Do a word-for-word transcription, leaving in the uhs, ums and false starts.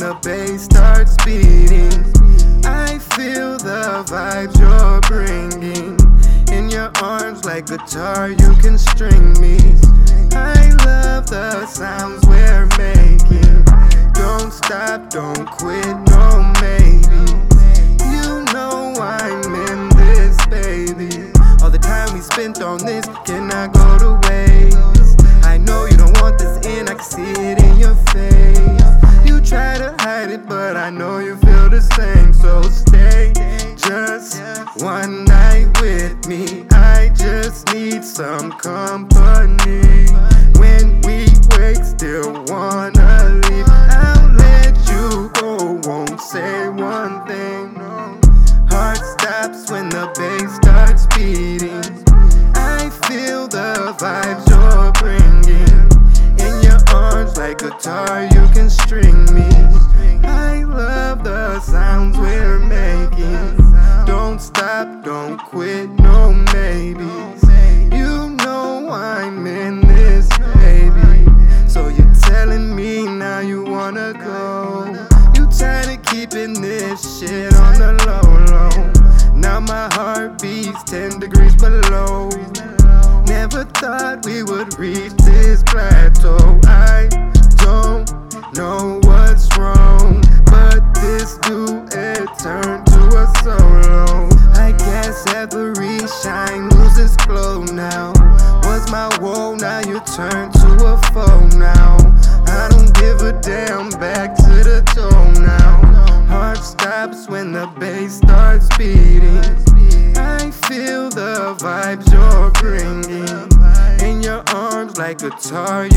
the bass starts beating. I feel the vibes you're bringing. In your arms like guitar, you can string me. I love the sounds we're making. Don't stop, don't quit, no maybe. You know I'm in this, baby. All the time we spent on this cannot go to waste. I know you don't want this in, I can see it in your face. You try to hide it, but I know you feel the same. So stay just one night with me. I just need some company. When we wake, still wanna leave. I'll let you go, won't say one thing. Heart stops when the bass starts beating. I feel the vibes you're bringing. In your arms like guitar, you can string me. I love the sounds we're making. Don't stop, don't quit, no maybes. You know I'm in this, baby. So you're telling me now you wanna go. You tired of keeping this shit on the low, low. Now my heart beats ten degrees below. Never thought we would reach this plateau. I don't know what's wrong, but this duet turned to a solo. I guess every shine loses glow now. Was my woe, now you turn to a foe now. I don't give a damn, back to the toe now. Heart stops when the bass starts beating. I feel the vibes you're bringing. In your arms like guitar,